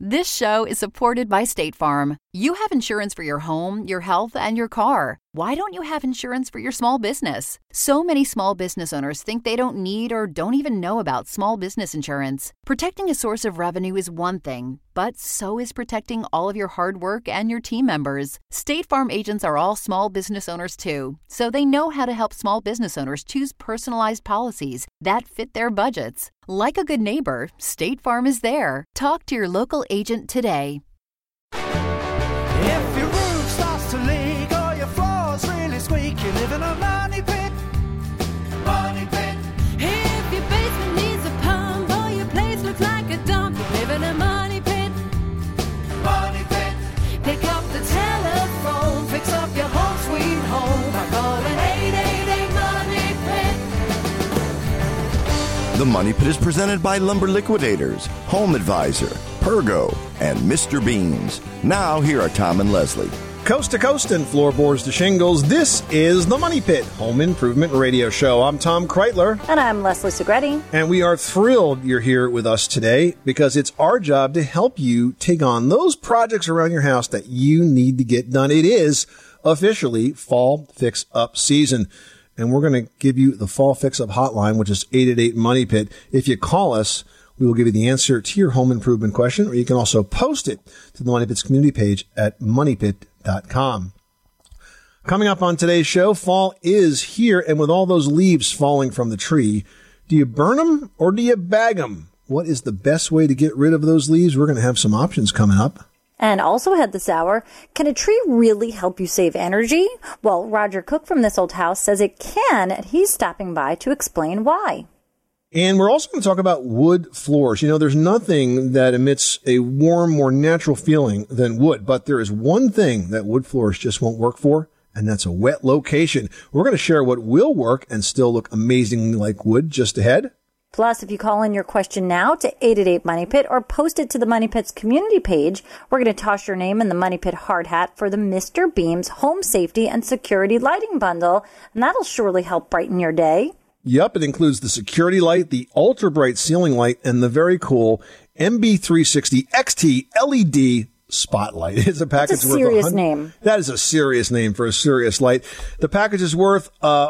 This show is supported by State Farm. You have insurance for your home, your health, and your car. Why don't you have insurance for your small business? So many small business owners think they don't need or don't even know about small business insurance. Protecting a source of revenue is one thing, but so is protecting all of your hard work and your team members. State Farm agents are all small business owners too, so they know how to help small business owners choose personalized policies that fit their budgets. Like a good neighbor, State Farm is there. Talk to your local agent today. If your roof starts to leak or your floor's really squeak, you live in a money pit. Money pit. If your basement needs a pump or your place looks like a dump, you live in a money pit. Money pit. Pick up the telephone, fix up your home sweet home by calling 888 Money Pit. The Money Pit is presented by Lumber Liquidators, Home Advisor, Pergo, and Mr. Beans. Now, here are Tom and Leslie. Coast to coast and floorboards to shingles, this is the Money Pit Home Improvement Radio Show. I'm Tom Kreitler. And I'm Leslie Segretti. And we are thrilled you're here with us today because it's our job to help you take on those projects around your house that you need to get done. It is officially Fall Fix-Up season. And we're going to give you the Fall Fix-Up hotline, which is 888 Money Pit. If you call us, we will give you the answer to your home improvement question, or you can also post it to the Money Pit's community page at moneypit.com. Coming up on today's show, fall is here, and with all those leaves falling from the tree, do you burn them or do you bag them? What is the best way to get rid of those leaves? We're going to have some options coming up. And also ahead this hour, can a tree really help you save energy? Well, Roger Cook from This Old House says it can, and he's stopping by to explain why. And we're also going to talk about wood floors. You know, there's nothing that emits a warm, more natural feeling than wood, but there is one thing that wood floors just won't work for, and that's a wet location. We're going to share what will work and still look amazingly like wood just ahead. Plus, if you call in your question now to 888 Money Pit or post it to the Money Pit's community page, we're going to toss your name in the Money Pit hard hat for the Mr. Beams Home Safety and Security Lighting Bundle, and that'll surely help brighten your day. Yep, it includes the security light, the ultra bright ceiling light, and the very cool MB360 XT LED spotlight. It's a package worth a serious name. That is a serious name for a serious light. The package is worth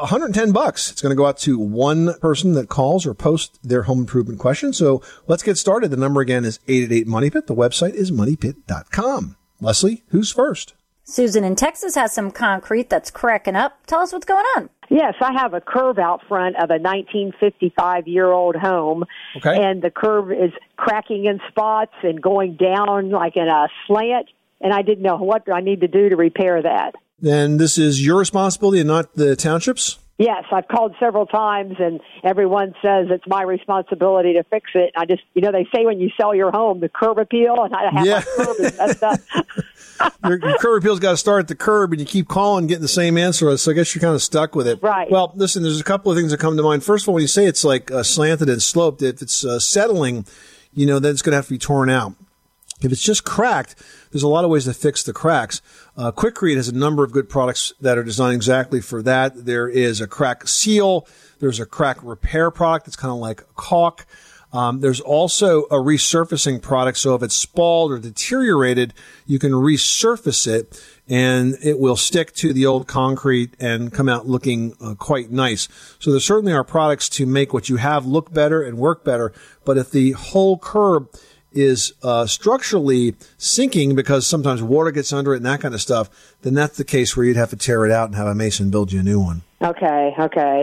$110. It's going to go out to one person that calls or posts their home improvement question. So let's get started. The number again is 888 Money Pit. The website is moneypit.com. Leslie, who's first? Susan in Texas has some concrete that's cracking up. Tell us what's going on. Yes, I have a curb out front of a 1955-year-old home, okay, and the curb is cracking in spots and going down like in a slant, and I didn't know what I need to do to repair that. Then this is your responsibility and not the township's? Yes, I've called several times, and everyone says it's my responsibility to fix it. I just, you know, they say when you sell your home, the curb appeal, and I have my curb is messed up. Your curb appeal's got to start at the curb, and you keep calling, getting the same answer, so I guess you're kind of stuck with it. Right. Well, listen, there's a couple of things that come to mind. First of all, when you say it's like slanted and sloped, if it's settling, you know, then it's going to have to be torn out. If it's just cracked, there's a lot of ways to fix the cracks. Quikrete has a number of good products that are designed exactly for that. There is a crack seal. There's a crack repair product that's kind of like caulk. There's also a resurfacing product. So if it's spalled or deteriorated, you can resurface it and it will stick to the old concrete and come out looking quite nice. So there certainly are products to make what you have look better and work better. But if the whole curb is structurally sinking because sometimes water gets under it and that kind of stuff, then that's the case where you'd have to tear it out and have a mason build you a new one. Okay.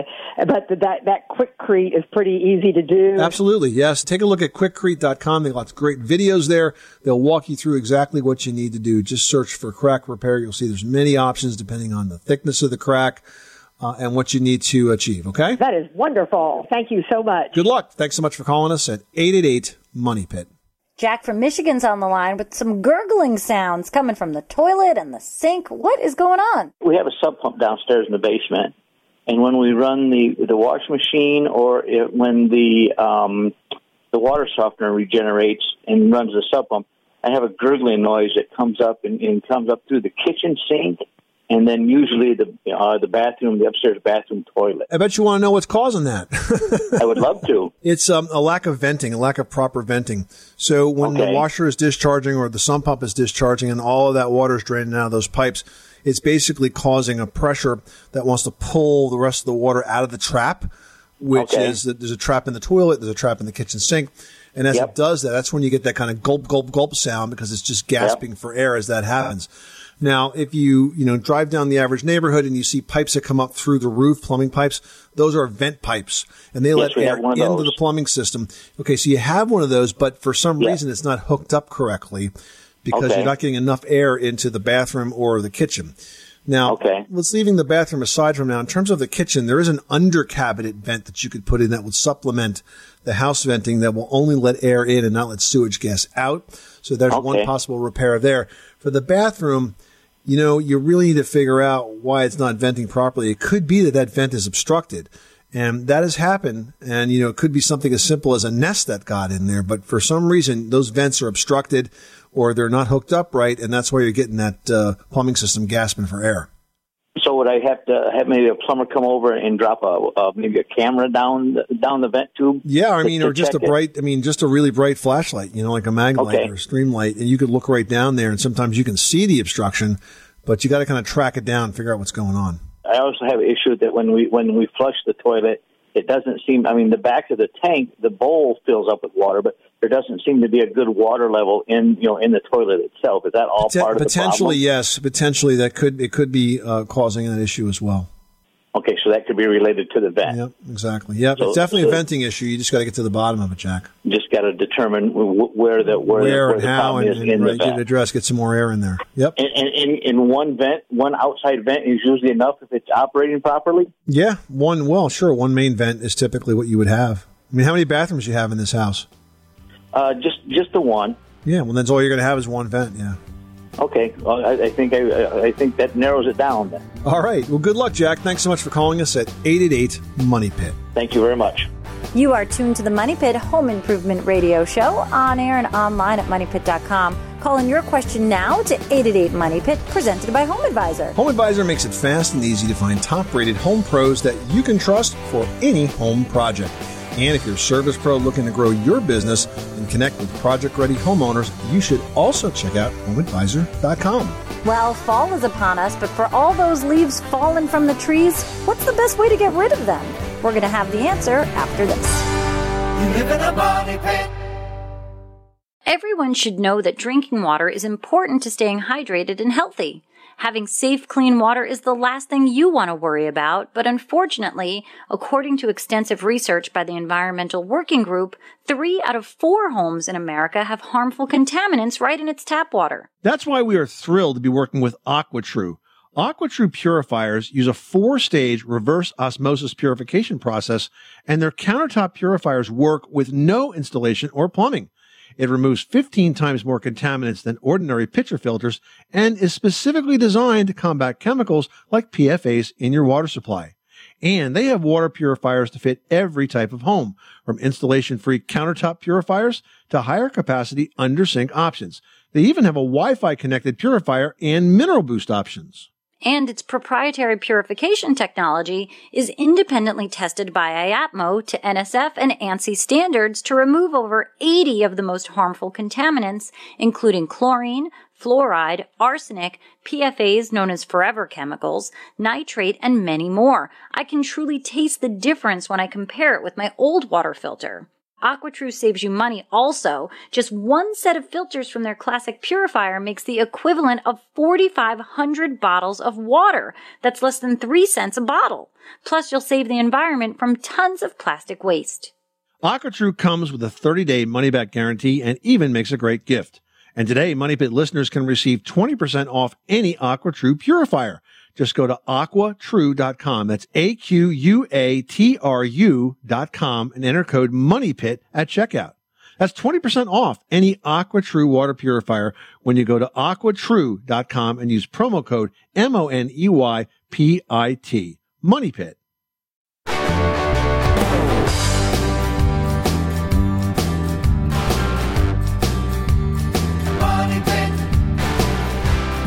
But that Quikrete is pretty easy to do. Absolutely, yes. Take a look at quikrete.com. They have lots of great videos there. They'll walk you through exactly what you need to do. Just search for crack repair. You'll see there's many options depending on the thickness of the crack and what you need to achieve, okay? That is wonderful. Thank you so much. Good luck. Thanks so much for calling us at 888 Money Pit. Jack from Michigan's on the line with some gurgling sounds coming from the toilet and the sink. What is going on? We have a sub pump downstairs in the basement, and when we run the washing machine or when the water softener regenerates and runs the sub pump, I have a gurgling noise that comes up and comes up through the kitchen sink and then usually the bathroom, the upstairs bathroom toilet. I bet you want to know what's causing that. I would love to. It's a lack of venting, a lack of proper venting. So when the washer is discharging or the sump pump is discharging and all of that water is draining out of those pipes, it's basically causing a pressure that wants to pull the rest of the water out of the trap, which is that there's a trap in the toilet, there's a trap in the kitchen sink. And as it does that, that's when you get that kind of gulp, gulp, gulp sound because it's just gasping for air as that happens. Now, if you drive down the average neighborhood and you see pipes that come up through the roof, plumbing pipes, those are vent pipes, and they let air into the plumbing system. Okay, so you have one of those, but for some reason it's not hooked up correctly because you're not getting enough air into the bathroom or the kitchen. Now, let's leaving the bathroom aside from now. In terms of the kitchen, there is an under cabinet vent that you could put in that would supplement the house venting that will only let air in and not let sewage gas out. So there's one possible repair there. For the bathroom, you really need to figure out why it's not venting properly. It could be that vent is obstructed. And that has happened. And, it could be something as simple as a nest that got in there. But for some reason, those vents are obstructed or they're not hooked up right. And that's why you're getting that plumbing system gasping for air. So would I have to have maybe a plumber come over and drop maybe a camera down the vent tube? Yeah, or just a really bright flashlight, like a mag light or a stream light, and you could look right down there, and sometimes you can see the obstruction, but you got to kind of track it down and figure out what's going on. I also have an issue that when we flush the toilet, it doesn't seem. The back of the tank, the bowl fills up with water, but there doesn't seem to be a good water level in the toilet itself. Is that all part of the problem? Potentially, yes. Potentially, it could be causing an issue as well. Okay, so that could be related to the vent. Yep, exactly. Yep, it's definitely a venting issue. You just got to get to the bottom of it, Jack. Just got to determine where the problem is in the vent. Get it addressed. Get some more air in there. Yep. And in one outside vent is usually enough if it's operating properly. Yeah, one main vent is typically what you would have. How many bathrooms do you have in this house? Just the one. Yeah, well, that's all you're going to have is one vent. Yeah. Okay, well, I think that narrows it down then. All right. Well, good luck, Jack. Thanks so much for calling us at 888-MONEY-PIT. Thank you very much. You are tuned to the Money Pit Home Improvement Radio Show on air and online at MoneyPit.com. Call in your question now to 888-MONEY-PIT, presented by Home Advisor. Home Advisor makes it fast and easy to find top-rated home pros that you can trust for any home project. And if you're a service pro looking to grow your business and connect with project-ready homeowners, you should also check out HomeAdvisor.com. Well, fall is upon us, but for all those leaves fallen from the trees, what's the best way to get rid of them? We're going to have the answer after this. You live in a money pit. Everyone should know that drinking water is important to staying hydrated and healthy. Having safe, clean water is the last thing you want to worry about, but unfortunately, according to extensive research by the Environmental Working Group, 3 out of 4 homes in America have harmful contaminants right in its tap water. That's why we are thrilled to be working with AquaTrue. AquaTrue purifiers use a 4-stage reverse osmosis purification process, and their countertop purifiers work with no installation or plumbing. It removes 15 times more contaminants than ordinary pitcher filters and is specifically designed to combat chemicals like PFAS in your water supply. And they have water purifiers to fit every type of home, from installation-free countertop purifiers to higher capacity under-sink options. They even have a Wi-Fi connected purifier and mineral boost options. And its proprietary purification technology is independently tested by IAPMO to NSF and ANSI standards to remove over 80 of the most harmful contaminants, including chlorine, fluoride, arsenic, PFAS known as forever chemicals, nitrate, and many more. I can truly taste the difference when I compare it with my old water filter. AquaTrue saves you money also. Just one set of filters from their classic purifier makes the equivalent of 4,500 bottles of water. That's less than 3 cents a bottle. Plus, you'll save the environment from tons of plastic waste. AquaTrue comes with a 30-day money-back guarantee and even makes a great gift. And today, Money Pit listeners can receive 20% off any AquaTrue purifier. Just go to AquaTrue.com. That's AQUATRU.com and enter code MONEYPIT at checkout. That's 20% off any AquaTrue water purifier when you go to AquaTrue.com and use promo code MONEYPIT. Money Pit.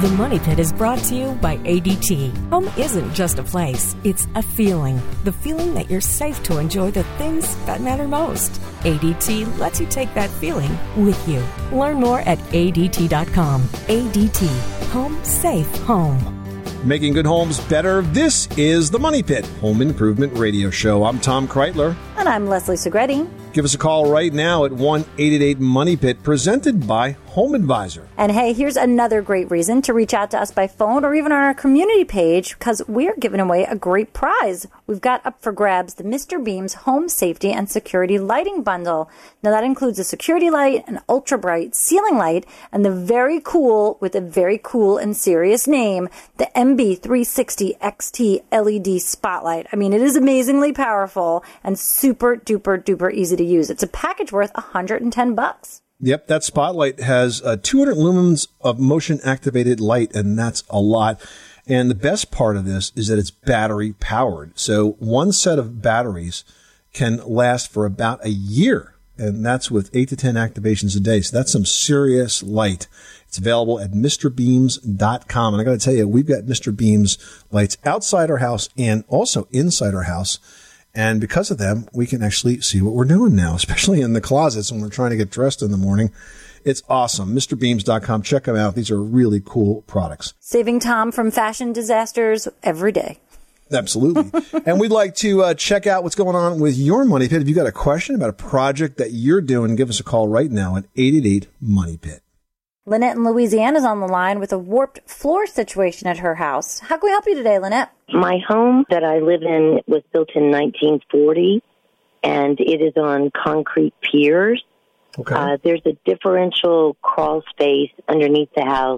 The Money Pit is brought to you by ADT. Home isn't just a place, it's a feeling. The feeling that you're safe to enjoy the things that matter most. ADT lets you take that feeling with you. Learn more at ADT.com. ADT. Home safe home. Making good homes better. This is the Money Pit Home Improvement Radio Show. I'm Tom Kreitler. And I'm Leslie Segretti. Give us a call right now at 1-888-MONEY-PIT, presented by Home Advisor. And hey, here's another great reason to reach out to us by phone or even on our community page, because we're giving away a great prize. We've got up for grabs the Mr. Beams Home Safety and Security Lighting Bundle. Now that includes a security light, an ultra bright ceiling light, and the very cool, with a very cool and serious name, the MB360 XT LED Spotlight. I mean, it is amazingly powerful and super duper duper easy to use. It's a package worth $110. Yep, that Spotlight has 200 lumens of motion-activated light, and that's a lot. And the best part of this is that it's battery-powered. So one set of batteries can last for about a year, and that's with 8 to 10 activations a day. So that's some serious light. It's available at MrBeams.com. And I got to tell you, we've got Mr. Beams lights outside our house and also inside our house. And because of them, we can actually see what we're doing now, especially in the closets when we're trying to get dressed in the morning. It's awesome. MrBeams.com. Check them out. These are really cool products. Saving Tom from fashion disasters every day. Absolutely. And we'd like to check out what's going on with your Money Pit. If you've got a question about a project that you're doing, give us a call right now at 888-MONEY-PIT. Lynette in Louisiana is on the line with a warped floor situation at her house. How can we help you today, Lynette? My home that I live in was built in 1940, and it is on concrete piers. Okay. There's a differential crawl space underneath the house,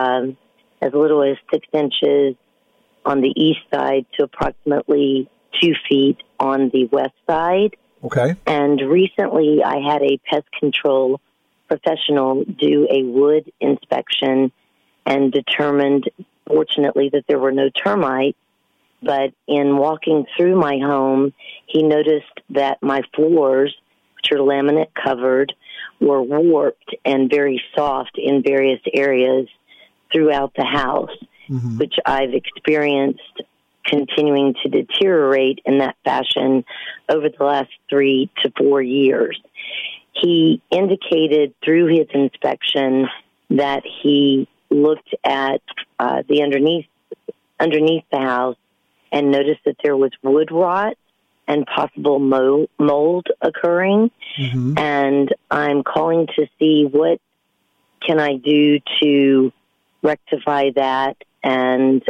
as little as 6 inches on the east side to approximately 2 feet on the west side. Okay. And recently I had a pest control professional do a wood inspection and determined, fortunately, that there were no termites. But in walking through my home, he noticed that my floors, which are laminate covered, were warped and very soft in various areas throughout the house, which I've experienced continuing to deteriorate in that fashion over the last 3 to 4 years. He indicated through his inspection that he looked at the underneath the house and noticed that there was wood rot and possible mold occurring. And I'm calling to see what can I do to rectify that, and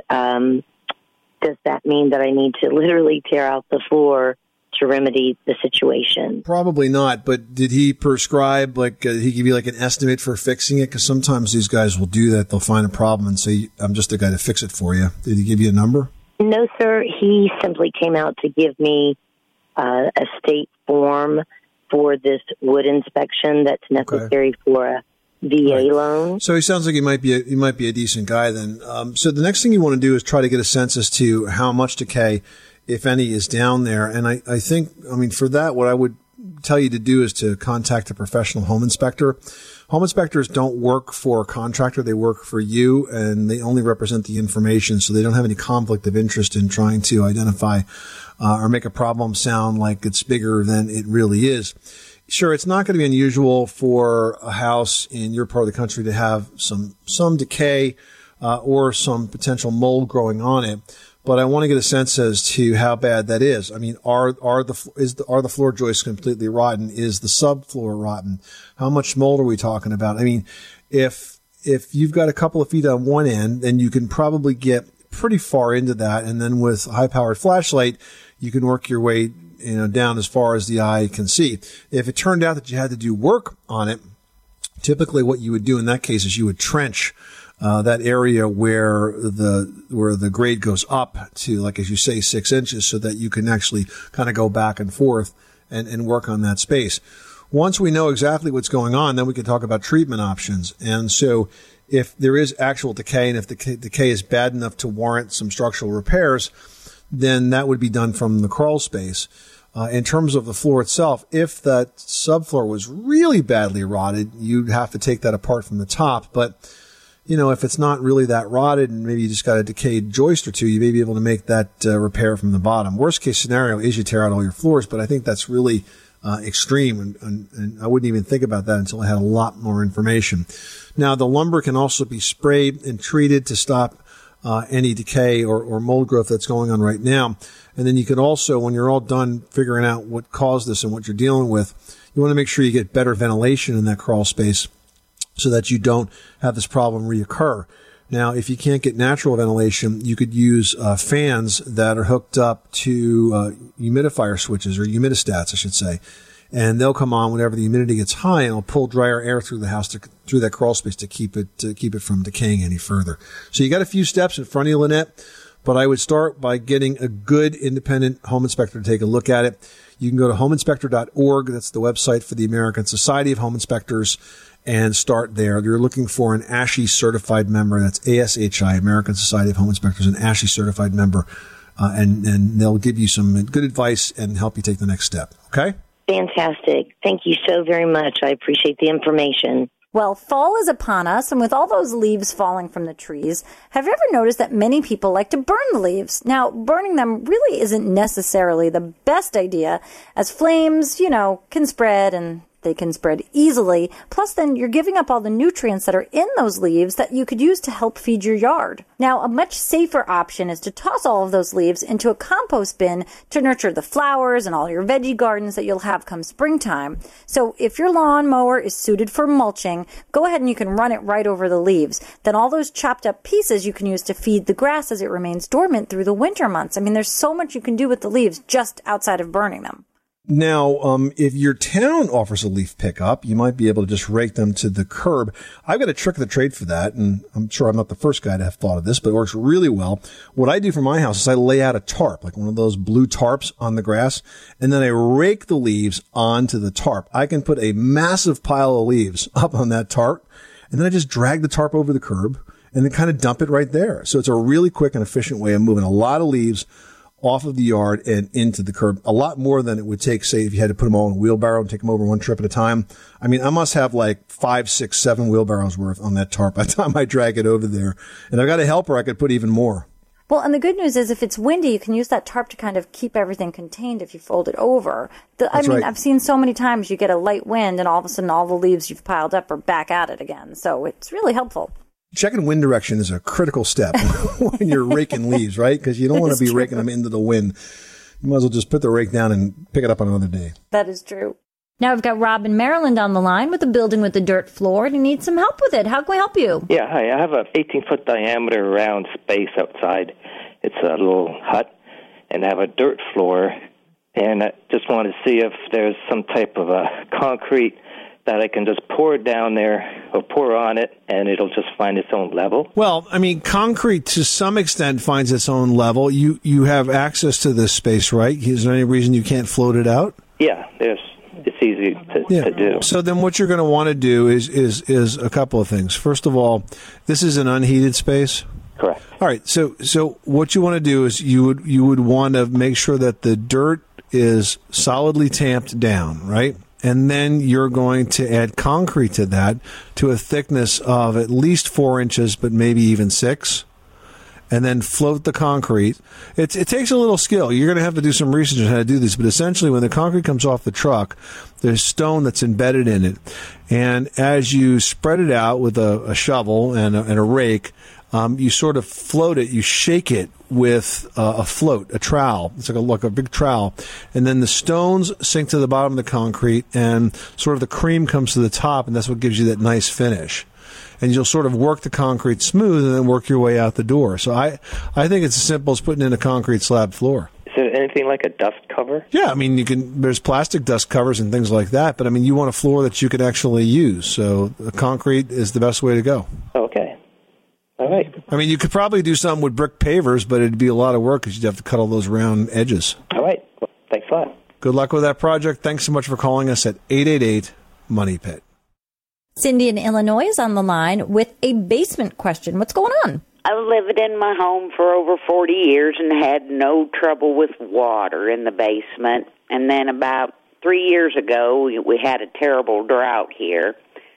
does that mean that I need to literally tear out the floor to remedy the situation? Probably not, but did he prescribe, did he give you an estimate for fixing it? Because sometimes these guys will do that. They'll find a problem and say, I'm just the guy to fix it for you. Did he give you a number? No, sir. He simply came out to give me a state form for this wood inspection that's necessary for a VA loan. So he sounds like he might be a decent guy then. So the next thing you want to do is try to get a sense as to how much decay, if any, is down there. And I think, for that, what I would tell you to do is to contact a professional home inspector. Home inspectors don't work for a contractor. They work for you, and they only represent the information, so they don't have any conflict of interest in trying to identify or make a problem sound like it's bigger than it really is. Sure, it's not going to be unusual for a house in your part of the country to have some decay or some potential mold growing on it. But I want to get a sense as to how bad that is. Are the floor joists completely rotten? Is the subfloor rotten? How much mold are we talking about? If you've got a couple of feet on one end, then you can probably get pretty far into that, and then with a high-powered flashlight, you can work your way down as far as the eye can see. If it turned out that you had to do work on it, typically what you would do in that case is you would trench that area where the grade goes up to, as you say, 6 inches, so that you can actually kind of go back and forth and work on that space. Once we know exactly what's going on, then we can talk about treatment options. And so if there is actual decay, and if the decay is bad enough to warrant some structural repairs, then that would be done from the crawl space. In terms of the floor itself, if that subfloor was really badly rotted, you'd have to take that apart from the top. But if it's not really that rotted and maybe you just got a decayed joist or two, you may be able to make that repair from the bottom. Worst case scenario is you tear out all your floors, but I think that's really extreme, and I wouldn't even think about that until I had a lot more information. Now, the lumber can also be sprayed and treated to stop any decay or mold growth that's going on right now. And then you can also, when you're all done figuring out what caused this and what you're dealing with, you want to make sure you get better ventilation in that crawl space so that you don't have this problem reoccur. Now, if you can't get natural ventilation, you could use fans that are hooked up to humidifier switches, or humidistats, I should say. And they'll come on whenever the humidity gets high, and it'll pull drier air through the house, through that crawl space to keep it from decaying any further. So you got a few steps in front of you, Lynette, but I would start by getting a good independent home inspector to take a look at it. You can go to homeinspector.org. That's the website for the American Society of Home Inspectors, and start there. You're looking for an ASHI certified member. That's ASHI, American Society of Home Inspectors, an ASHI certified member, and they'll give you some good advice and help you take the next step. Okay? Fantastic. Thank you so very much. I appreciate the information. Well, fall is upon us, and with all those leaves falling from the trees, have you ever noticed that many people like to burn the leaves? Now, burning them really isn't necessarily the best idea, as flames, can spread, and they can spread easily. Plus, then you're giving up all the nutrients that are in those leaves that you could use to help feed your yard. Now, a much safer option is to toss all of those leaves into a compost bin to nurture the flowers and all your veggie gardens that you'll have come springtime. So if your lawnmower is suited for mulching, go ahead and you can run it right over the leaves. Then all those chopped up pieces you can use to feed the grass as it remains dormant through the winter months. I mean, there's so much you can do with the leaves just outside of burning them. Now, if your town offers a leaf pickup, you might be able to just rake them to the curb. I've got a trick of the trade for that, and I'm sure I'm not the first guy to have thought of this, but it works really well. What I do for my house is I lay out a tarp, like one of those blue tarps on the grass, and then I rake the leaves onto the tarp. I can put a massive pile of leaves up on that tarp, and then I just drag the tarp over the curb and then kind of dump it right there. So it's a really quick and efficient way of moving a lot of leaves off of the yard and into the curb, a lot more than it would take, say, if you had to put them all in a wheelbarrow and take them over one trip at a time. I mean, I must have like 5, 6, 7 wheelbarrows worth on that tarp by the time I drag it over there. And I've got a helper, I could put even more. Well, and the good news is if it's windy, you can use that tarp to kind of keep everything contained if you fold it over. Right. I've seen so many times you get a light wind and all of a sudden all the leaves you've piled up are back at it again. So it's really helpful. Checking wind direction is a critical step when you're raking leaves, right? Because you don't want to be raking them into the wind. You might as well just put the rake down and pick it up on another day. That is true. Now we've got Rob in Maryland on the line with a building with a dirt floor, and he needs some help with it. How can we help you? Yeah, hi. I have a 18-foot diameter round space outside. It's a little hut, and I have a dirt floor, and I just wanted to see if there's some type of a concrete that I can just pour down there or pour on it, and it'll just find its own level. Well, I mean, concrete to some extent finds its own level. You have access to this space, right? Is there any reason you can't float it out? Yeah, it's easy to do. So then what you're going to want to do is a couple of things. First of all, this is an unheated space. Correct. All right. So what you want to do is you would want to make sure that the dirt is solidly tamped down, right? And then you're going to add concrete to that to a thickness of at least 4 inches, but maybe even 6. And then float the concrete. It takes a little skill. You're going to have to do some research on how to do this. But essentially, when the concrete comes off the truck, there's stone that's embedded in it. And as you spread it out with a shovel and a rake, you sort of float it. You shake it with a float, a trowel. It's like a big trowel. And then the stones sink to the bottom of the concrete, and sort of the cream comes to the top, and that's what gives you that nice finish. And you'll sort of work the concrete smooth and then work your way out the door. So I think it's as simple as putting in a concrete slab floor. Is there anything like a dust cover? Yeah, I mean, there's plastic dust covers and things like that, but I mean, you want a floor that you could actually use. So the concrete is the best way to go. Okay. All right. I mean, you could probably do something with brick pavers, but it'd be a lot of work because you'd have to cut all those round edges. All right. Well, thanks a lot. Good luck with that project. Thanks so much for calling us at 888-MONEY-PIT. Cindy in Illinois is on the line with a basement question. What's going on? I've lived in my home for over 40 years and had no trouble with water in the basement. And then about 3 years ago, we had a terrible drought here.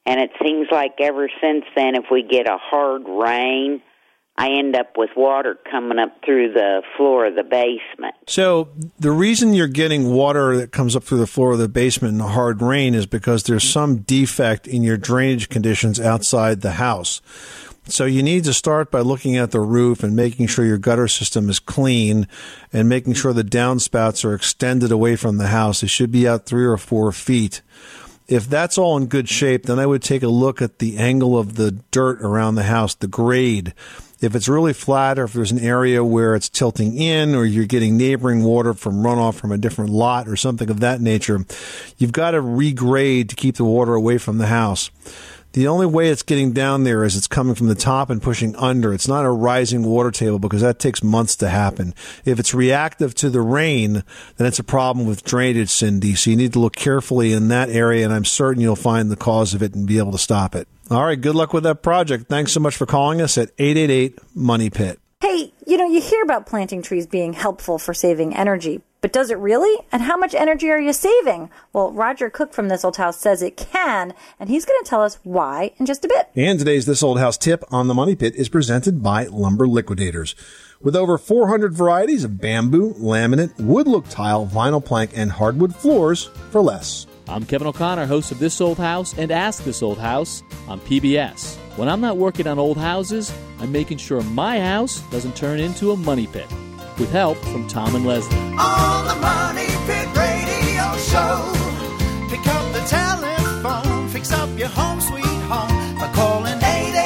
And it seems like ever since then, if we get a hard rain, I end up with water coming up through the floor of the basement. So the reason you're getting water that comes up through the floor of the basement in a hard rain is because there's some defect in your drainage conditions outside the house. So you need to start by looking at the roof and making sure your gutter system is clean and making sure the downspouts are extended away from the house. They should be out 3 or 4 feet. If that's all in good shape, then I would take a look at the angle of the dirt around the house, the grade. If it's really flat or if there's an area where it's tilting in or you're getting neighboring water from runoff from a different lot or something of that nature, you've got to regrade to keep the water away from the house. The only way it's getting down there is it's coming from the top and pushing under. It's not a rising water table because that takes months to happen. If it's reactive to the rain, then it's a problem with drainage, Cindy. So you need to look carefully in that area, and I'm certain you'll find the cause of it and be able to stop it. All right, good luck with that project. Thanks so much for calling us at 888-MONEY-PIT. Hey, you hear about planting trees being helpful for saving energy, but does it really? And how much energy are you saving? Well, Roger Cook from This Old House says it can, and he's going to tell us why in just a bit. And today's This Old House tip on the Money Pit is presented by Lumber Liquidators. With over 400 varieties of bamboo, laminate, wood-look tile, vinyl plank, and hardwood floors for less. I'm Kevin O'Connor, host of This Old House and Ask This Old House on PBS. When I'm not working on old houses, I'm making sure my house doesn't turn into a money pit. With help from Tom and Leslie. On the Money Pit Radio Show, pick up the telephone, fix up your home sweet home by calling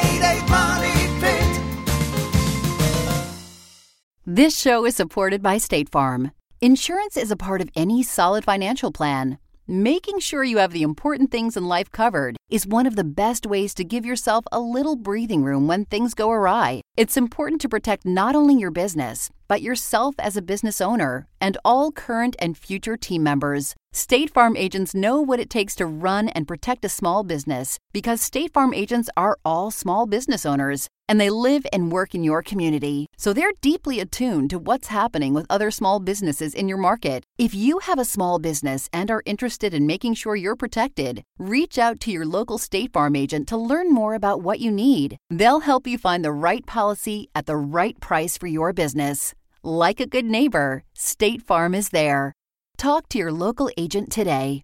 888-MONEY-PIT. This show is supported by State Farm. Insurance is a part of any solid financial plan. Making sure you have the important things in life covered is one of the best ways to give yourself a little breathing room when things go awry. It's important to protect not only your business, but yourself as a business owner and all current and future team members. State Farm agents know what it takes to run and protect a small business because State Farm agents are all small business owners and they live and work in your community. So they're deeply attuned to what's happening with other small businesses in your market. If you have a small business and are interested in making sure you're protected, reach out to your local State Farm agent to learn more about what you need. They'll help you find the right policy at the right price for your business. Like a good neighbor, State Farm is there. Talk to your local agent today.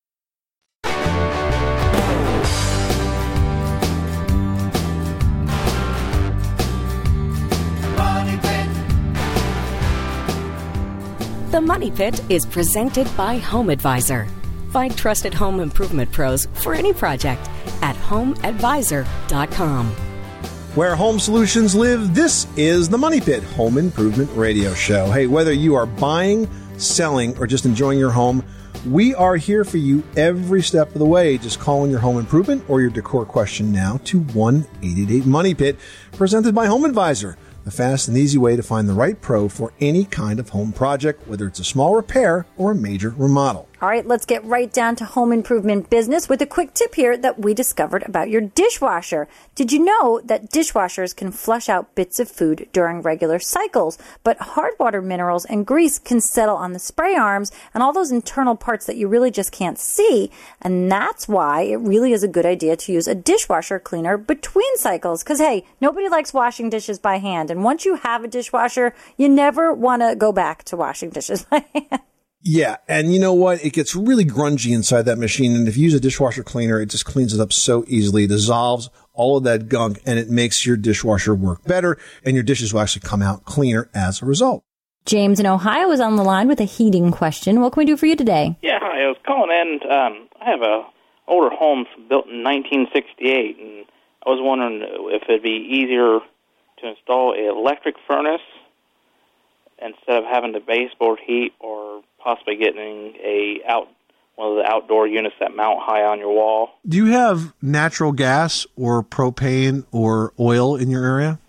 The Money Pit is presented by Home Advisor. Find trusted home improvement pros for any project at homeadvisor.com. Where home solutions live, this is the Money Pit Home Improvement Radio Show. Hey, whether you are buying, selling, or just enjoying your home, we are here for you every step of the way. Just call in your home improvement or your decor question now to 1-888-MONEY-PIT, presented by Home Advisor. The fast and easy way to find the right pro for any kind of home project, whether it's a small repair or a major remodel. All right, let's get right down to home improvement business with a quick tip here that we discovered about your dishwasher. Did you know that dishwashers can flush out bits of food during regular cycles, but hard water minerals and grease can settle on the spray arms and all those internal parts that you really just can't see, and that's why it really is a good idea to use a dishwasher cleaner between cycles, because hey, nobody likes washing dishes by hand, and once you have a dishwasher, you never want to go back to washing dishes by hand. Yeah, and you know what? It gets really grungy inside that machine, and if you use a dishwasher cleaner, it just cleans it up so easily. It dissolves all of that gunk, and it makes your dishwasher work better, and your dishes will actually come out cleaner as a result. James in Ohio is on the line with a heating question. What can we do for you today? Yeah, hi. I was calling in. I have a older home built in 1968, and I was wondering if it'd be easier to install an electric furnace instead of having the baseboard heat, or possibly getting one of the outdoor units that mount high on your wall. Do you have natural gas or propane or oil in your area?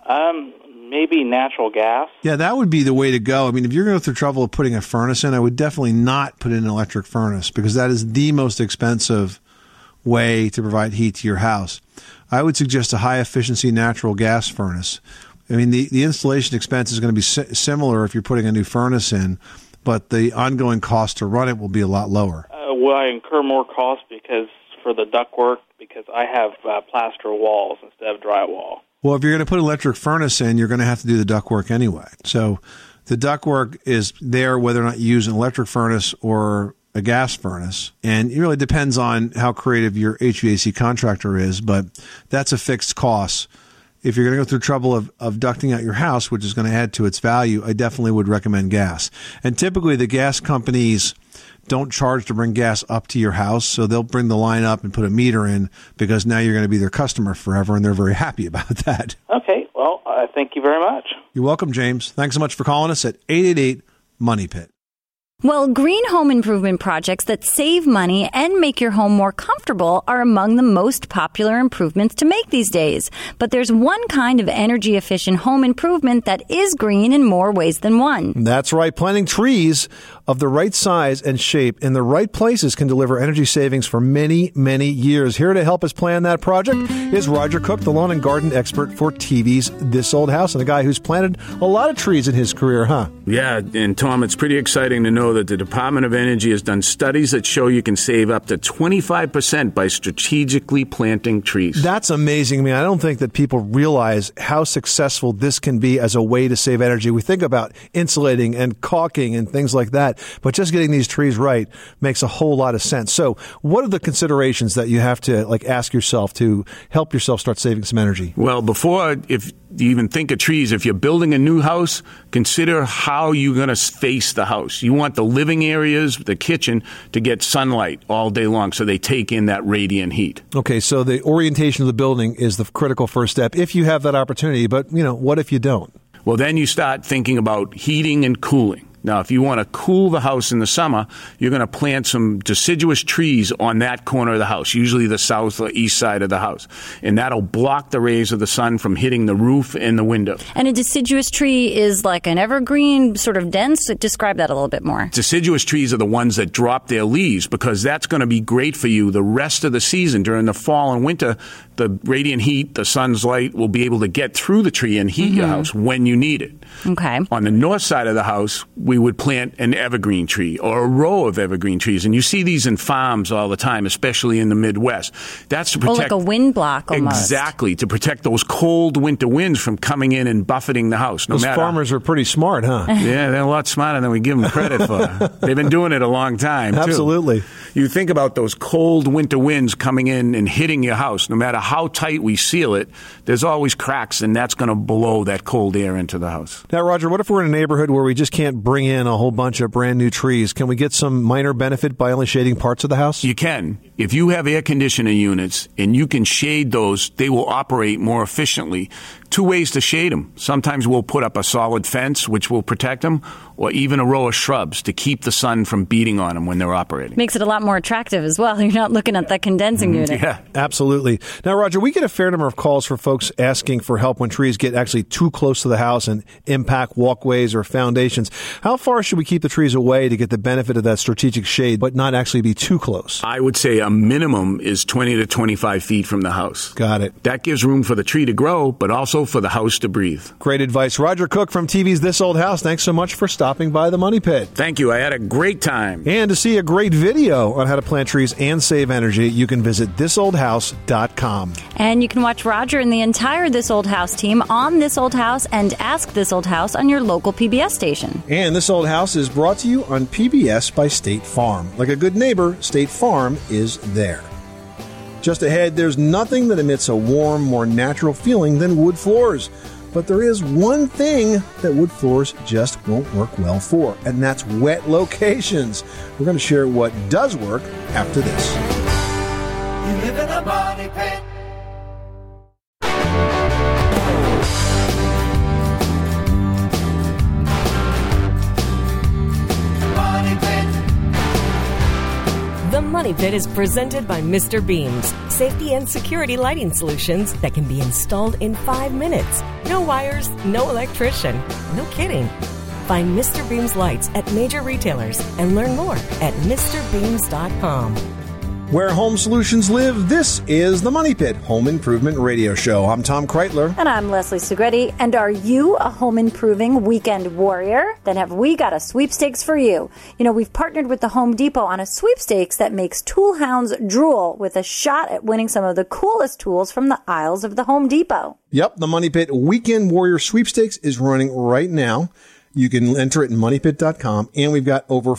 Maybe natural gas. Yeah, that would be the way to go. I mean, if you're going to go through trouble of putting a furnace in, I would definitely not put in an electric furnace because that is the most expensive way to provide heat to your house. I would suggest a high-efficiency natural gas furnace. I mean, the installation expense is going to be similar if you're putting a new furnace in, but the ongoing cost to run it will be a lot lower. Will I incur more cost because for the ductwork because I have plaster walls instead of drywall. Well, if you're going to put an electric furnace in, you're going to have to do the ductwork anyway. So the ductwork is there whether or not you use an electric furnace or a gas furnace. And it really depends on how creative your HVAC contractor is, but that's a fixed cost. If you're going to go through trouble of ducting out your house, which is going to add to its value, I definitely would recommend gas. And typically the gas companies don't charge to bring gas up to your house, so they'll bring the line up and put a meter in because now you're going to be their customer forever, and they're very happy about that. Okay, well, thank you very much. You're welcome, James. Thanks so much for calling us at 888-MONEY-PIT. Well, green home improvement projects that save money and make your home more comfortable are among the most popular improvements to make these days. But there's one kind of energy-efficient home improvement that is green in more ways than one. That's right. Planting trees of the right size and shape in the right places can deliver energy savings for many, many years. Here to help us plan that project is Roger Cook, the lawn and garden expert for TV's This Old House, and a guy who's planted a lot of trees in his career, huh? Yeah, and Tom, it's pretty exciting to know that the Department of Energy has done studies that show you can save up to 25% by strategically planting trees. That's amazing. I mean, I don't think that people realize how successful this can be as a way to save energy. We think about insulating and caulking and things like that, but just getting these trees right makes a whole lot of sense. So what are the considerations that you have to ask yourself to help yourself start saving some energy? Well, before, if you even think of trees, if you're building a new house, consider how you're going to face the house. You want the living areas, the kitchen, to get sunlight all day long so they take in that radiant heat. Okay, so the orientation of the building is the critical first step if you have that opportunity, but, what if you don't? Well, then you start thinking about heating and cooling. Now, if you want to cool the house in the summer, you're going to plant some deciduous trees on that corner of the house, usually the south or east side of the house. And that'll block the rays of the sun from hitting the roof and the window. And a deciduous tree is like an evergreen, sort of dense? Describe that a little bit more. Deciduous trees are the ones that drop their leaves because that's going to be great for you the rest of the season. During the fall and winter, the radiant heat, the sun's light will be able to get through the tree and heat your house when you need it. Okay. On the north side of the house, we would plant an evergreen tree or a row of evergreen trees. And you see these in farms all the time, especially in the Midwest. That's to protect... like a wind block almost. Exactly, to protect those cold winter winds from coming in and buffeting the house. Those farmers are pretty smart, huh? Yeah, they're a lot smarter than we give them credit for. They've been doing it a long time, too. Absolutely. You think about those cold winter winds coming in and hitting your house. No matter how tight we seal it, there's always cracks, and that's going to blow that cold air into the house. Now, Roger, what if we're in a neighborhood where we just can't bring in a whole bunch of brand new trees? Can we get some minor benefit by only shading parts of the house? You can. If you have air conditioning units and you can shade those, they will operate more efficiently. Two ways to shade them. Sometimes we'll put up a solid fence, which will protect them, or even a row of shrubs to keep the sun from beating on them when they're operating. Makes it a lot more attractive as well. You're not looking at that condensing unit. Yeah, absolutely. Now, Roger, we get a fair number of calls for folks asking for help when trees get actually too close to the house and impact walkways or foundations. How far should we keep the trees away to get the benefit of that strategic shade, but not actually be too close? I would say a minimum is 20 to 25 feet from the house. Got it. That gives room for the tree to grow, but also for the house to breathe. Great advice. Roger Cook from TV's This Old House, thanks so much for stopping by the Money Pit. Thank you. I had a great time. And to see a great video on how to plant trees and save energy, you can visit thisoldhouse.com. And you can watch Roger and the entire This Old House team on This Old House and Ask This Old House on your local PBS station. And This Old House is brought to you on PBS by State Farm. Like a good neighbor, State Farm is there. Just ahead, there's nothing that emits a warm, more natural feeling than wood floors. But there is one thing that wood floors just won't work well for, and that's wet locations. We're going to share what does work after this. You live in a money pit. The Money Pit is presented by Mr. Beams, safety and security lighting solutions that can be installed in 5 minutes. No wires, no electrician. No kidding. Find Mr. Beams lights at major retailers and learn more at MrBeams.com. Where home solutions live, this is the Money Pit Home Improvement Radio Show. I'm Tom Kreitler. And I'm Leslie Segretti. And are you a home improving weekend warrior? Then have we got a sweepstakes for you. You know, we've partnered with the Home Depot on a sweepstakes that makes tool hounds drool with a shot at winning some of the coolest tools from the aisles of the Home Depot. Yep, the Money Pit Weekend Warrior Sweepstakes is running right now. You can enter it in moneypit.com, and we've got over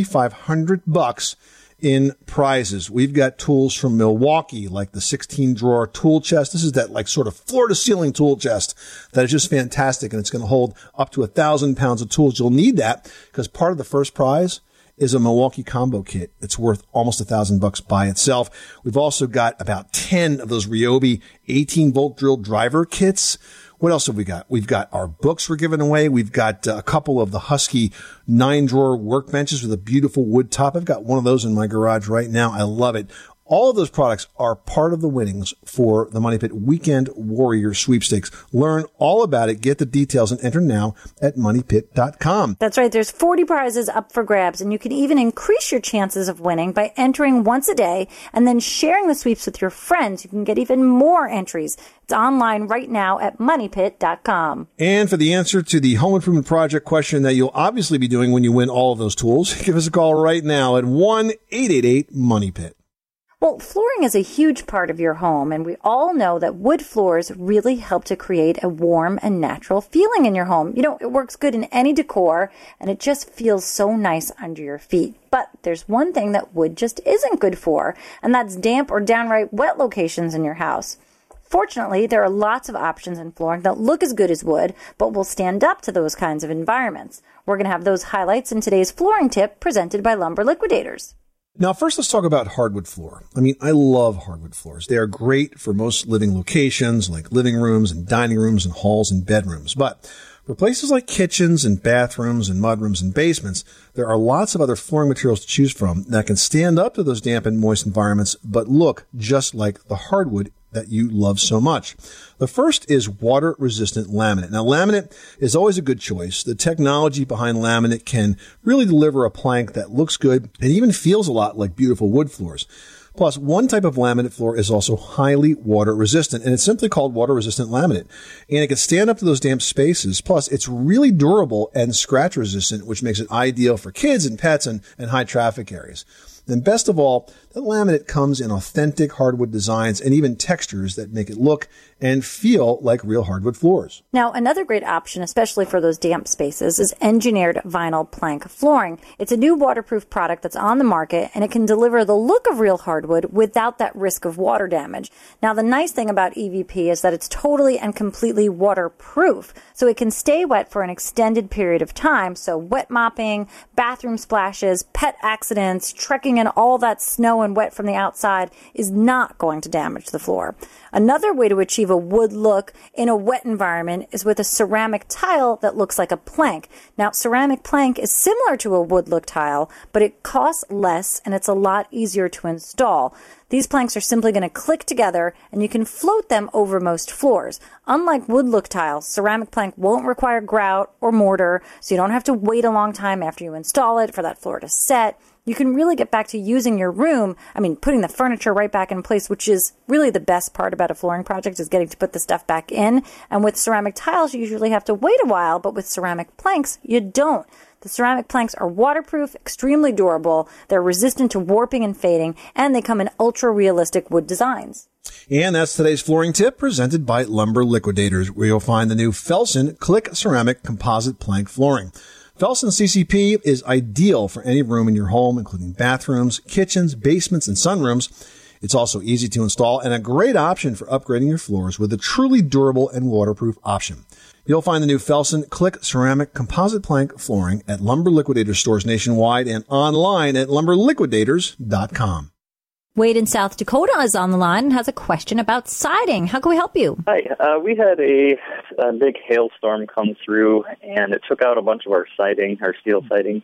$4,500 in prizes. We've got tools from Milwaukee, like the 16-drawer tool chest. This is that like sort of floor-to-ceiling tool chest that is just fantastic, and it's going to hold up to 1,000 pounds of tools. You'll need that because part of the first prize is a Milwaukee combo kit. It's worth almost $1,000 by itself. We've also got about 10 of those Ryobi 18-volt drill driver kits. What else have we got? We've got our books we're giving away. We've got a couple of the Husky 9-drawer workbenches with a beautiful wood top. I've got one of those in my garage right now. I love it. All of those products are part of the winnings for the Money Pit Weekend Warrior Sweepstakes. Learn all about it. Get the details and enter now at moneypit.com. That's right. There's 40 prizes up for grabs, and you can even increase your chances of winning by entering once a day and then sharing the sweeps with your friends. You can get even more entries. It's online right now at moneypit.com. And for the answer to the Home Improvement Project question that you'll obviously be doing when you win all of those tools, give us a call right now at 1-888-MONEYPIT. Well, flooring is a huge part of your home, and we all know that wood floors really help to create a warm and natural feeling in your home. You know, it works good in any decor, and it just feels so nice under your feet. But there's one thing that wood just isn't good for, and that's damp or downright wet locations in your house. Fortunately, there are lots of options in flooring that look as good as wood, but will stand up to those kinds of environments. We're going to have those highlights in today's flooring tip presented by Lumber Liquidators. Now, first, let's talk about hardwood floor. I mean, I love hardwood floors. They are great for most living locations like living rooms and dining rooms and halls and bedrooms. But for places like kitchens and bathrooms and mudrooms and basements, there are lots of other flooring materials to choose from that can stand up to those damp and moist environments, but look just like the hardwood that you love so much. The first is water-resistant laminate. Now, laminate is always a good choice. The technology behind laminate can really deliver a plank that looks good and even feels a lot like beautiful wood floors. Plus, one type of laminate floor is also highly water-resistant, and it's simply called water-resistant laminate. And it can stand up to those damp spaces. Plus, it's really durable and scratch-resistant, which makes it ideal for kids and pets and high-traffic areas. And best of all, the laminate comes in authentic hardwood designs and even textures that make it look and feel like real hardwood floors. Now, another great option, especially for those damp spaces, is engineered vinyl plank flooring. It's a new waterproof product that's on the market, and it can deliver the look of real hardwood without that risk of water damage. Now, the nice thing about EVP is that it's totally and completely waterproof, so it can stay wet for an extended period of time. So wet mopping, bathroom splashes, pet accidents, trekking in all that snow and wet from the outside is not going to damage the floor. Another way to achieve a wood look in a wet environment is with a ceramic tile that looks like a plank. Now, ceramic plank is similar to a wood look tile, but it costs less and it's a lot easier to install. These planks are simply going to click together and you can float them over most floors. Unlike wood look tiles, ceramic plank won't require grout or mortar, so you don't have to wait a long time after you install it for that floor to set. You can really get back to using your room, putting the furniture right back in place, which is really the best part about a flooring project, is getting to put the stuff back in. And with ceramic tiles, you usually have to wait a while, but with ceramic planks, you don't. The ceramic planks are waterproof, extremely durable, they're resistant to warping and fading, and they come in ultra-realistic wood designs. And that's today's flooring tip presented by Lumber Liquidators, where you'll find the new Felsen Click Ceramic Composite Plank Flooring. Felsen CCP is ideal for any room in your home, including bathrooms, kitchens, basements, and sunrooms. It's also easy to install and a great option for upgrading your floors with a truly durable and waterproof option. You'll find the new Felsen Click Ceramic Composite Plank Flooring at Lumber Liquidators stores nationwide and online at lumberliquidators.com. Wade in South Dakota is on the line and has a question about siding. How can we help you? Hi. We had a big hailstorm come through, and it took out a bunch of our siding, our steel siding.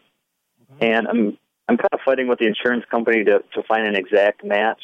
And I'm kind of fighting with the insurance company to find an exact match.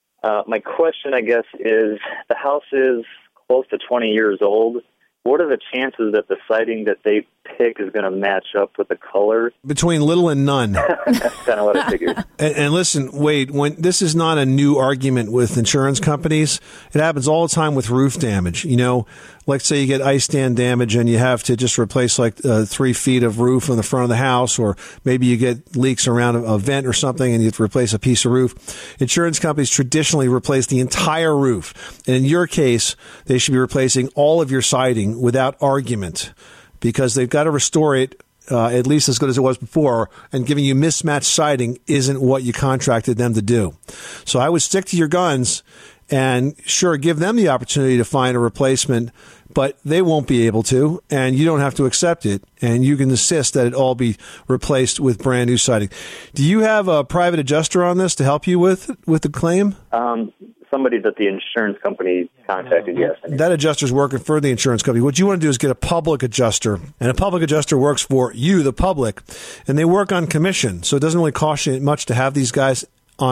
My question, I guess, is the house is close to 20 years old. What are the chances that the siding that they pick is going to match up with the color. Between little and none. That's kind of what I figured. And listen, Wade, this is not a new argument with insurance companies. It happens all the time with roof damage. You know, like say you get ice dam damage and you have to just replace like 3 feet of roof on the front of the house, or maybe you get leaks around a vent or something and you have to replace a piece of roof. Insurance companies traditionally replace the entire roof. And in your case, they should be replacing all of your siding without argument, because they've got to restore it at least as good as it was before, and giving you mismatched siding isn't what you contracted them to do. So I would stick to your guns and sure, give them the opportunity to find a replacement, but they won't be able to, and you don't have to accept it, and you can insist that it all be replaced with brand new siding. Do you have a private adjuster on this to help you with the claim? Somebody that the insurance company contacted, yes. That adjuster's working for the insurance company. What you want to do is get a public adjuster, and a public adjuster works for you, the public, and they work on commission, so it doesn't really cost you much to have these guys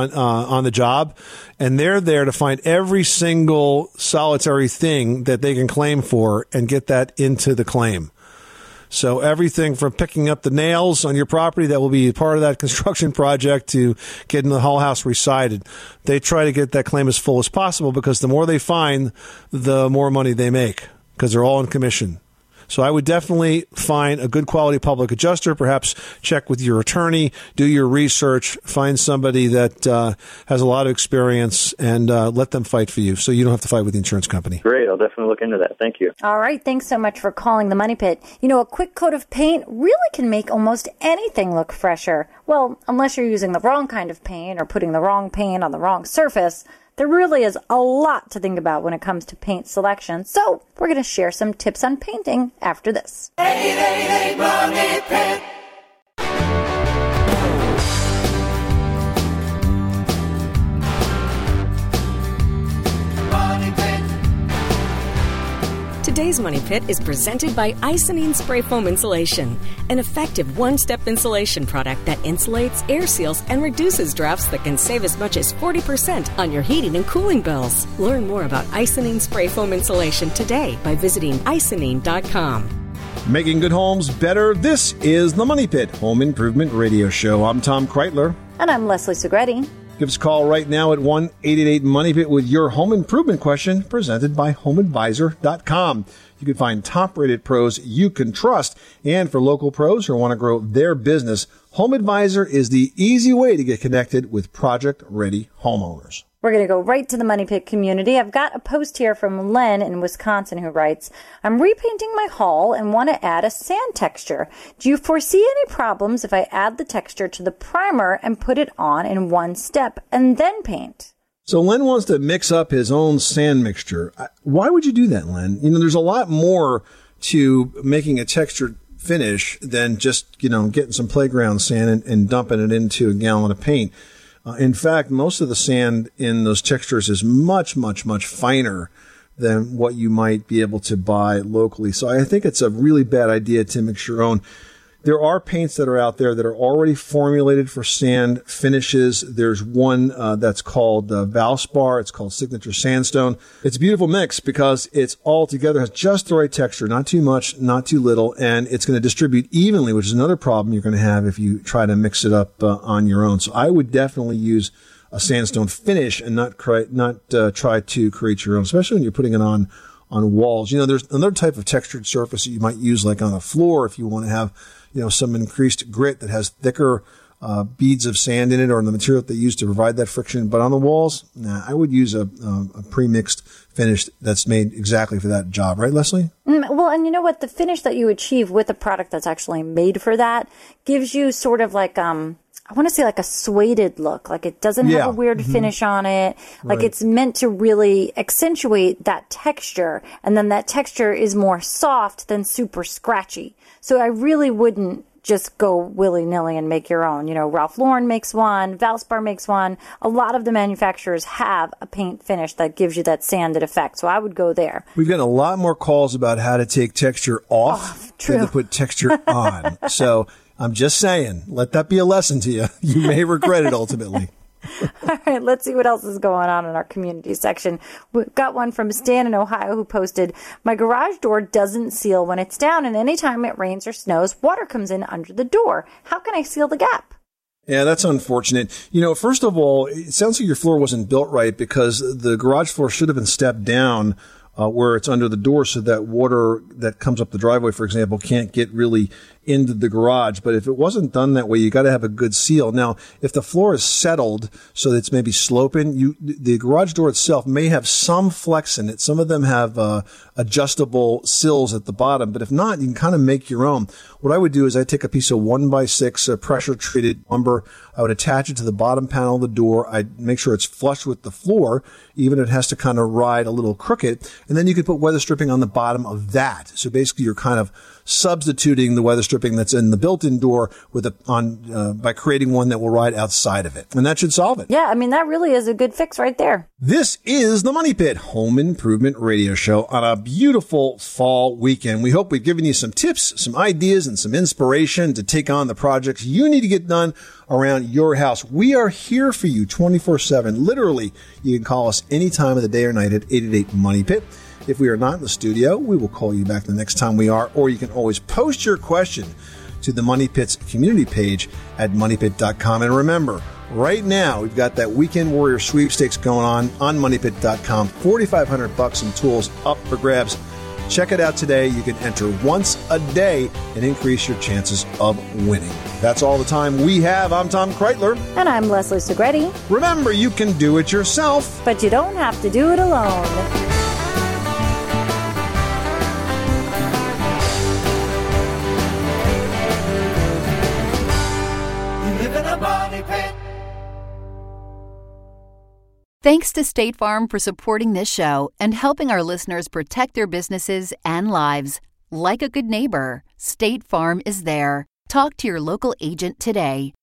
on the job, and they're there to find every single solitary thing that they can claim for and get that into the claim. So everything from picking up the nails on your property that will be part of that construction project to getting the whole house resided, they try to get that claim as full as possible, because the more they find, the more money they make, because they're all in commission. So I would definitely find a good quality public adjuster, perhaps check with your attorney, do your research, find somebody that has a lot of experience, and let them fight for you so you don't have to fight with the insurance company. Great. I'll definitely look into that. Thank you. All right. Thanks so much for calling the Money Pit. You know, a quick coat of paint really can make almost anything look fresher. Well, unless you're using the wrong kind of paint or putting the wrong paint on the wrong surface. There really is a lot to think about when it comes to paint selection, so we're going to share some tips on painting after this. 888 Money Pit. Today's Money Pit is presented by Icynene Spray Foam Insulation, an effective one-step insulation product that insulates, air seals, and reduces drafts that can save as much as 40% on your heating and cooling bills. Learn more about Icynene Spray Foam Insulation today by visiting icynene.com. Making good homes better. This is the Money Pit Home Improvement Radio Show. I'm Tom Kreitler. And I'm Leslie Segretti. Give us a call right now at 1-888-MONEY-PIT with your home improvement question, presented by HomeAdvisor.com. You can find top-rated pros you can trust. And for local pros who want to grow their business, Home Advisor is the easy way to get connected with project-ready homeowners. We're going to go right to the Money Pit community. I've got a post here from Len in Wisconsin who writes, I'm repainting my hall and want to add a sand texture. Do you foresee any problems if I add the texture to the primer and put it on in one step and then paint? So Len wants to mix up his own sand mixture. Why would you do that, Len? You know, there's a lot more to making a textured finish than just, getting some playground sand and dumping it into a gallon of paint. In fact, most of the sand in those textures is much, much, much finer than what you might be able to buy locally. So I think it's a really bad idea to mix your own. There are paints that are out there that are already formulated for sand finishes. There's one that's called Valspar. It's called Signature Sandstone. It's a beautiful mix because it's all together, has just the right texture, not too much, not too little, and it's going to distribute evenly, which is another problem you're going to have if you try to mix it up on your own. So I would definitely use a sandstone finish and not try to create your own, especially when you're putting it on walls. There's another type of textured surface that you might use, like on a floor, if you want to have some increased grit that has thicker beads of sand in it, or the material that they use to provide that friction. But on the walls, I would use a pre-mixed finish that's made exactly for that job. Right, Leslie? Well, and you know what? The finish that you achieve with a product that's actually made for that gives you sort of like, I want to say like a suede look. Like it doesn't have a weird finish on it. Like it's meant to really accentuate that texture. And then that texture is more soft than super scratchy. So I really wouldn't just go willy-nilly and make your own. Ralph Lauren makes one, Valspar makes one. A lot of the manufacturers have a paint finish that gives you that sanded effect. So I would go there. We've gotten a lot more calls about how to take texture off than to put texture on. So I'm just saying, let that be a lesson to you. You may regret it ultimately. All right, let's see what else is going on in our community section. We've got one from Stan in Ohio who posted, my garage door doesn't seal when it's down, and anytime it rains or snows, water comes in under the door. How can I seal the gap? Yeah, that's unfortunate. First of all, it sounds like your floor wasn't built right because the garage floor should have been stepped down where it's under the door so that water that comes up the driveway, for example, can't get really into the garage. But if it wasn't done that way, you got to have a good seal. Now, if the floor is settled so that it's maybe sloping, the garage door itself may have some flex in it. Some of them have adjustable sills at the bottom, but if not, you can kind of make your own. What I would do is I'd take a piece of 1x6 pressure treated lumber. I would attach it to the bottom panel of the door. I'd make sure it's flush with the floor, even if it has to kind of ride a little crooked. And then you could put weather stripping on the bottom of that. So basically you're kind of substituting the weather stripping that's in the built-in door by creating one that will ride outside of it. And that should solve it. Yeah, I mean, that really is a good fix right there. This is the Money Pit Home Improvement Radio Show on a beautiful fall weekend. We hope we've given you some tips, some ideas, and some inspiration to take on the projects you need to get done around your house. We are here for you 24/7. Literally, you can call us any time of the day or night at 888-MONEY-PIT. If we are not in the studio, we will call you back the next time we are, or you can always post your question to the Money Pit's community page at moneypit.com. And remember, right now, we've got that Weekend Warrior sweepstakes going on moneypit.com. $4,500 in tools up for grabs. Check it out today. You can enter once a day and increase your chances of winning. That's all the time we have. I'm Tom Kreitler. And I'm Leslie Segretti. Remember, you can do it yourself, but you don't have to do it alone. Thanks to State Farm for supporting this show and helping our listeners protect their businesses and lives. Like a good neighbor, State Farm is there. Talk to your local agent today.